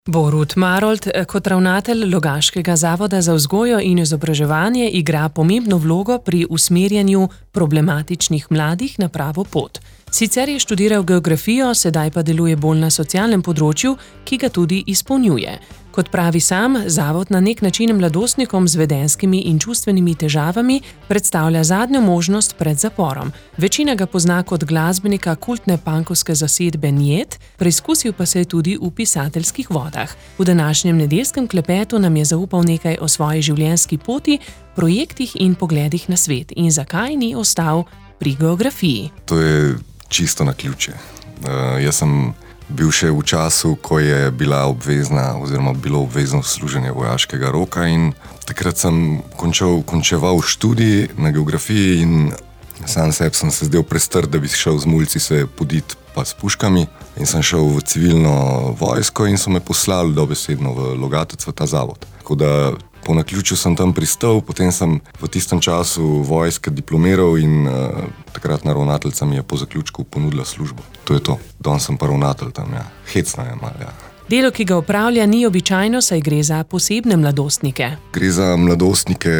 Borut Marolt kot ravnatelj Logaškega zavoda za vzgojo in izobraževanje igra pomembno vlogo pri usmerjanju problematičnih mladih na pravo pot. Sicer je študiral geografijo, sedaj pa deluje bolj na socialnem področju, ki ga tudi izpolnjuje. Kot pravi sam, zavod na nek način mladostnikom z vedenjskimi in čustvenimi težavami predstavlja zadnjo možnost pred zaporom. Večina ga pozna kot glasbenika kultne punkovske zasedbe Njet, preizkusil pa se je tudi v pisateljskih vodah. V današnjem nedeljskem klepetu nam je zaupal nekaj o svoji življenjski poti, projektih in pogledih na svet in zakaj ni ostal pri geografiji. To je čisto naključje. Jaz sem bil še v času, ko je bila obvezna oziroma bilo obvezno služenje vojaškega roka in takrat sem končeval študij na geografiji in sam sebi sem se zdel prestrd, da bi šel z mulci se poditi pa s puškami in sem šel v civilno vojsko in so me poslali dobesedno v Logatec v ta zavod. Tako da po naključju sem tam pristal, potem sem v tistem času vojske diplomiral in takratna ravnateljica mi je po zaključku ponudila službo. To je to. Danes sem pa ravnatelj tam, ja. Hecno je malo, ja. Delo, ki ga opravlja, ni običajno, saj gre za posebne mladostnike. Gre za mladostnike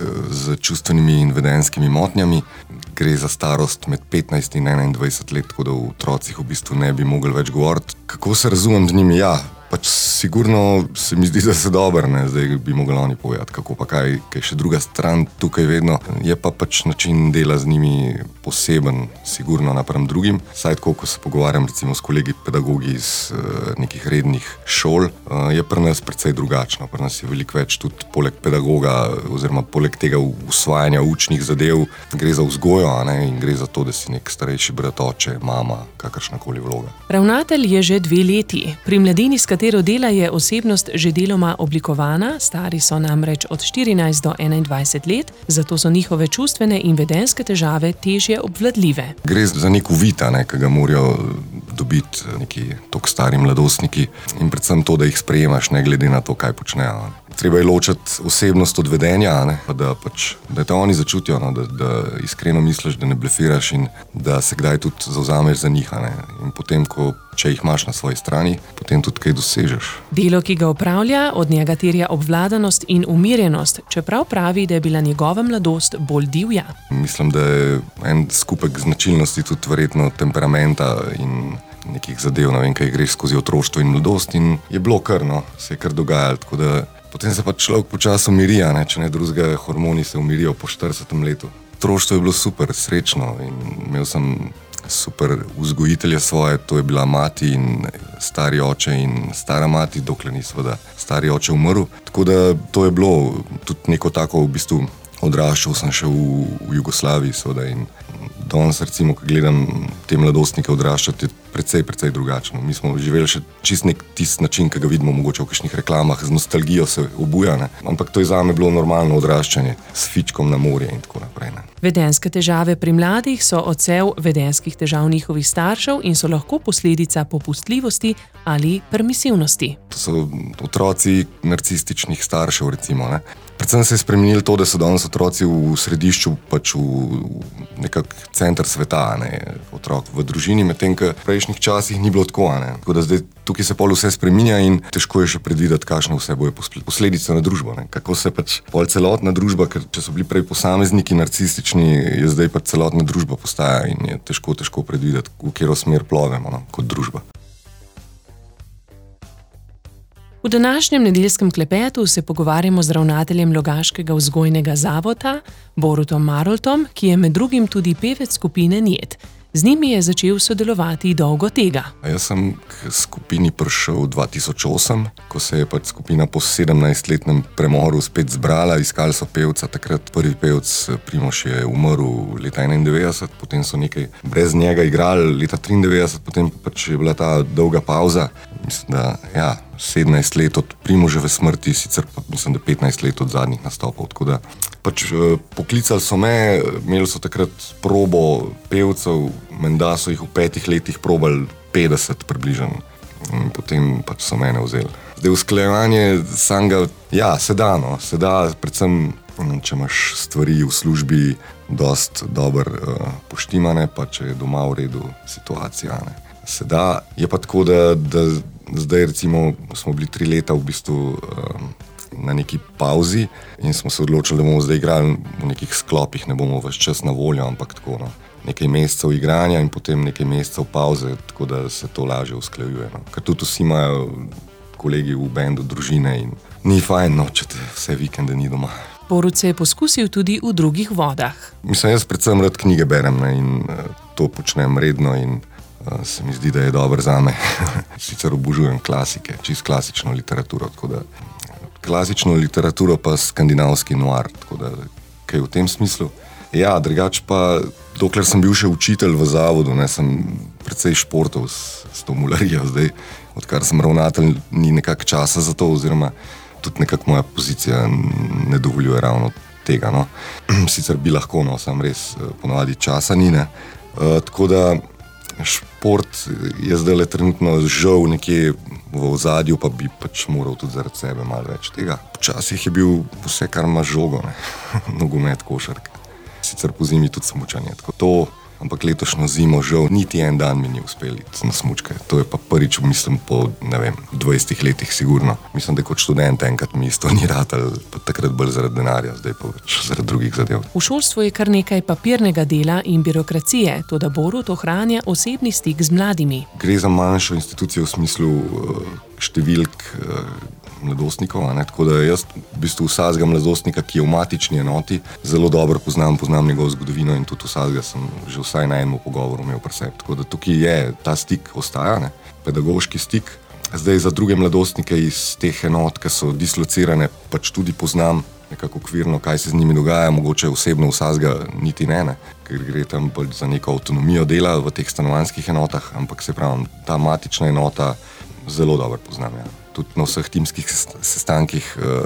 z čustvenimi in vedenjskimi motnjami. Gre za starost med 15 in 21 let, tako da v otrocih v bistvu ne bi mogli več govoriti. Kako se razumem z njimi? Ja, pač sigurno se mi zdi, da se dobro, ne? Zdaj bi mogli oni povedati, kako pa kaj še druga stran tukaj vedno. Je pa pač način dela z njimi poseben, sigurno napram drugim. Saj tako, ko se pogovarjam recimo s kolegi pedagogi iz nekih rednih šol, je pri nas precej drugačno. Pri nas je veliko več tudi poleg pedagoga oziroma poleg tega usvajanja učnih zadev, gre za vzgojo, a ne? In gre za to, da si nek starejši brat, oče, mama, kakršnakoli vloga. Ravnatelj je že 2 leti. Pri mladini, s katero dela, je osebnost že deloma oblikovana, stari so namreč od 14 do 21 let, zato so njihove čustvene in vedenjske težave težje obvladljive. Gre za nek uvid, ki ga morajo dobiti neki tok stari mladostniki in predvsem to, da jih sprejemaš ne glede na to, kaj počnejo. Treba je ločiti osebnost od vedenja, ne? Da te oni začutijo, no? Da iskreno misliš, da ne blefiraš in da se kdaj tudi zavzameš za njih. Ne? In potem, če jih imaš na svoji strani, potem tudi kaj dosežeš. Delo, ki ga opravlja, od njega terja obvladanost in umirjenost, čeprav pravi, da je bila njegova mladost bolj divja. Mislim, da je en skupek značilnosti tudi verjetno temperamenta in nekih zadev, ne vem, kaj greš skozi otroštvo in mladost in je bilo kar, no, se je kar dogajalo, tako da potem se pa človek počasi umiri, ne, če ne drugega, hormoni se umirijo po 40. letu. Otroštvo je bilo super, srečno in imel sem super vzgojitelje svoje, to je bila mati in stari oče in stara mati, dokler ni seveda stari oče umrl, tako da to je bilo tudi neko tako v bistvu. Odraščal sem še v Jugoslaviji seveda in danes recimo, ko gledam te mladostnike odraščati, je precej drugačno. Mi smo živeli še čist nek tist način, ki ga vidimo mogoče v kakšnih reklamah, z nostalgijo se obuja, ne? Ampak to je zame bilo normalno odraščanje s fičkom na morje in tako naprej. Ne? Vedenjske težave pri mladih so odsev vedenjskih težav njihovih staršev in so lahko posledica popustljivosti ali permisivnosti. To so otroci narcističnih staršev recimo, ne? Predvsem se je spremenilo to, da so danes otroci v središču, pač v nekak center sveta, ne, otrok v družini, medtem ko v prejšnjih časih ni bilo tako, ne. Tako da zdaj tukaj se pol vse spreminja in težko je še predvideti, kakšne vse bojo posledice na družbo, ne. Kako se pač pol celotna družba, ker če so bili prej posamezniki narcistični, je zdaj pač celotna družba postaja in je težko predvideti, v katero smer plovemo, no, kot družba. V današnjem nedeljskem klepetu se pogovarjamo z ravnateljem Logaškega vzgojnega zavoda, Borutom Maroltom, ki je med drugim tudi pevec skupine Njet. Z njimi je začel sodelovati dolgo tega. Jaz sem k skupini prišel 2008, ko se je pač skupina po 17-letnem premoru spet zbrala, iskali so pevca, takrat prvi pevc Primož je umrl leta 91, potem so nekaj brez njega igrali leta 93, potem pač je bila ta dolga pauza. Mislim, da 17 let od Primoževe smrti, sicer pa mislim, da 15 let od zadnjih nastopov, tako da pač poklicali so me, imeli so takrat probo pevcev, menda so jih v 5 letih probali 50 približno in potem pač so mene vzeli. Zdaj usklajevanje samega, se da, predvsem če imaš stvari v službi dost dobro poštimane, pa če je doma v redu situacija, ne. Se da, je pa tako, da zdaj recimo smo bili 3 leta v bistvu na neki pauzi in smo se odločili, da bomo zdaj igrali v nekih sklopih, ne bomo ves čas na voljo, ampak tako nekaj mesecev igranja in potem nekaj mesecev pauze, tako da se to lažje usklajuje. Ker tudi vsi imajo kolegi v bendu družine in ni fajn, če te vse vikende ni doma. Borut se je poskusil tudi v drugih vodah. Mislim, jaz predvsem rad knjige berem in to počnem redno in se mi zdi, da je dobro zame. Sicer obožujem klasike, čisto klasično literaturo, tako da klasično literaturo pa skandinavski noir, tako da kaj v tem smislu. Ja, drugače pa, dokler sem bil še učitelj v zavodu, sem precej športov s to mularijo zdaj, odkar sem ravnatelj, ni nekak časa za to, oziroma tudi nekak moja pozicija ne dovoljuje ravno tega. Sicer bi lahko, sam res ponovadi časa ni, tako da šport je zdaj trenutno žal nekje v ozadju, pa bi pač moral tudi zaradi sebe malo več tega. Včasih je bil vse, kar ima žogo, nogomet, košarka. Sicer po zimi tudi smučanje, tako to, ampak letošnjo zimo žal niti en dan mi ni uspel iti na smučke. To je pa prvič, mislim, po 20 letih sigurno. Mislim, da kot študent enkrat mi isto ni ratal, pa takrat bolj zaradi denarja, zdaj pa več zaradi drugih zadev. V šolstvu je kar nekaj papirnega dela in birokracije, toda Borut ohranja osebni stik z mladimi. Gre za manjšo institucijo v smislu številk mladostnikov, tako da jaz v bistvu vsakega mladostnika, ki je v matični enoti, zelo dobro poznam njegovo zgodovino in tudi vsakega sem že vsaj na enem pogovoru imel pri sebi. Tako da tukaj je ta stik ostaja, pedagoški stik. Zdaj za druge mladostnike iz teh enot, ki so dislocirane, pač tudi poznam nekako okvirno, kaj se z njimi dogaja, mogoče osebno vsakega niti ne, ker gre tam bolj za neko avtonomijo dela v teh stanovanjskih enotah, ampak se pravim, ta matična enota zelo dobro poznam, Tudi na vseh timskih sestankih,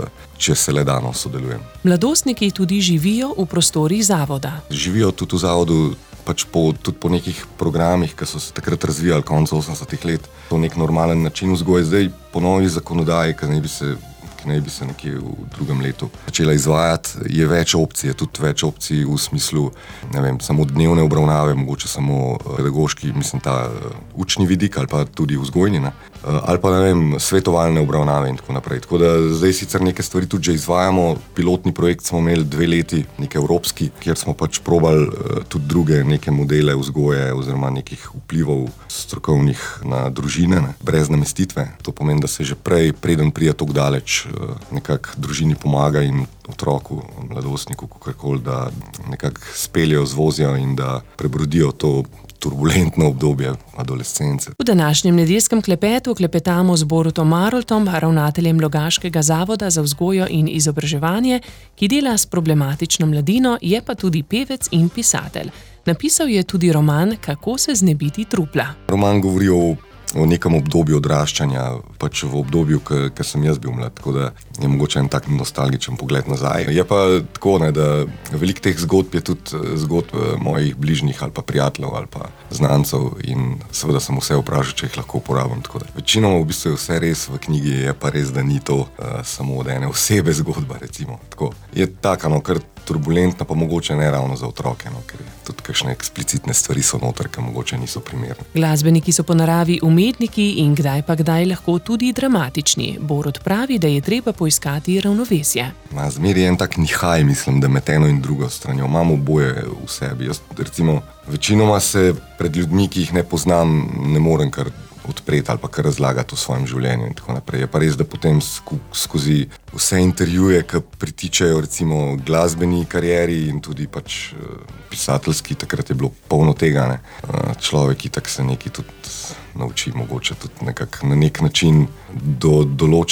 če se le dano sodelujem. Mladostniki tudi živijo v prostorih zavoda. Živijo tudi v zavodu, pač tudi po nekih programih, ki so se takrat razvijali konec 80-ih let. To nek normalen način vzgoje. Zdaj po novi zakonodaji, ki naj bi se nekje v drugem letu začela izvajati, je več opcij, tudi več opcij v smislu, samo dnevne obravnave, mogoče samo pedagoški, mislim, ta učni vidik ali pa tudi vzgojni, ali pa, svetovalne obravnave in tako naprej. Tako da zdaj sicer neke stvari tudi že izvajamo. Pilotni projekt smo imeli 2 leti, nek evropski, kjer smo pač probali tudi druge neke modele vzgoje oziroma nekih vplivov strokovnih na družine, brez namestitve. To pomeni, da se že preden pride toliko daleč, nekako družini pomaga in otroku, mladostniku, kakorkoli, da nekako speljejo, zvozijo in da prebrodijo to turbulentno obdobje adolescence. V današnjem nedeljskem klepetu klepetamo z Borutom Maroltom, ravnateljem Logaškega zavoda za vzgojo in izobraževanje, ki dela s problematično mladino, je pa tudi pevec in pisatelj. Napisal je tudi roman Kako se znebiti trupla. Roman govori o nekem obdobju odraščanja, pač v obdobju, ko sem jaz bil mlad, tako da je mogoče en tak nostalgičen pogled nazaj. Je pa tako, da veliko teh zgodb je tudi zgodb mojih bližnjih ali pa prijateljev ali pa znancev in seveda sem vse vprašal, če jih lahko uporabim. Tako da večinoma v bistvu je vse res v knjigi, je pa res, da ni to samo od ene osebe zgodba, recimo. Tako. Je taka, kar turbulentna, pa mogoče ne ravno za otroke, ker tudi kakšne eksplicitne stvari so noter, ki mogoče niso primerne. Glasbeniki so po naravi umetniki in kdaj lahko tudi dramatični. Borut pravi, da je treba poiskati ravnovesje. Zmeri je en tak nihaj, mislim, da med eno in drugo stranjo. Imam oboje v sebi. Jaz, recimo, večinoma se pred ljudmi, ki jih ne poznam, ne morem kar odpreti ali pa kar razlagati o svojem življenju in tako naprej. Je pa res, da potem skozi vse intervjuje, ki pritičajo recimo glasbeni karieri in tudi pač pisateljski, takrat je bilo polno tega, človek itak se nekaj tudi nauči, mogoče tudi nekako na nek način do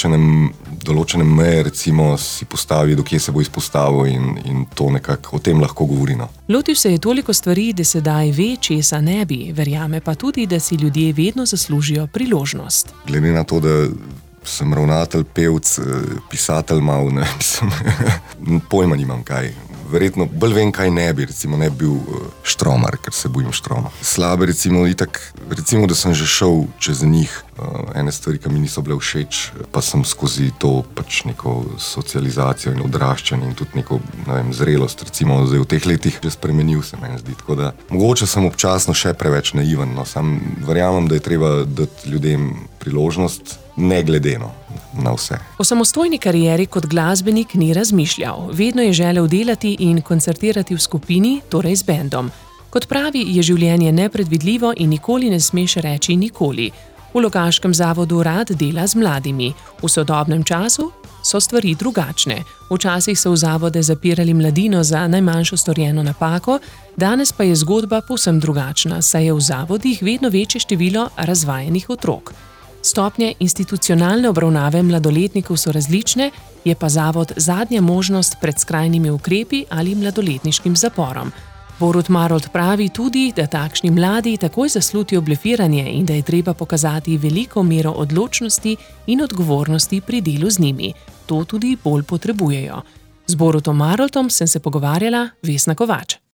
določene meje recimo si postavi, do kje se bo izpostavil in to nekako o tem lahko govori. Lotil se je toliko stvari, da sedaj ve, česa ne bi, verjame pa tudi, da si ljudje vedno zaslužijo priložnost. Glede na to, da sem ravnatelj, pevc, pisatelj mal, pojma nimam kaj. verjetno bolj vem, kaj ne bi, recimo ne bi bil štromar, ker se bojim štroma. Slabe recimo, da sem že šel čez njih, ene stvari, ki mi niso bile všeč, pa sem skozi to pač neko socializacijo in odraščanje in tudi neko, ne vem, zrelost, recimo zdaj v teh letih že spremenil se meni zdi, tako da mogoče sem občasno še preveč naiven, no, sam verjamem, da je treba dati ljudem priložnost, ne glede na vse. O samostojni karieri kot glasbenik ni razmišljal. Vedno je želel delati in koncertirati v skupini, torej z bendom. Kot pravi, je življenje nepredvidljivo in nikoli ne smeš reči nikoli. V Logaškem zavodu rad dela z mladimi. V sodobnem času so stvari drugačne. Včasih so v zavode zapirali mladino za najmanjšo storjeno napako, danes pa je zgodba povsem drugačna, saj je v zavodih vedno večje število razvajenih otrok. Stopnje institucionalne obravnave mladoletnikov so različne, je pa zavod zadnja možnost pred skrajnimi ukrepi ali mladoletniškim zaporom. Borut Marolt pravi tudi, da takšni mladi takoj zaslutijo blefiranje in da je treba pokazati veliko mero odločnosti in odgovornosti pri delu z njimi. To tudi bolj potrebujejo. Z Borutom Maroltom sem se pogovarjala Vesna Kovač.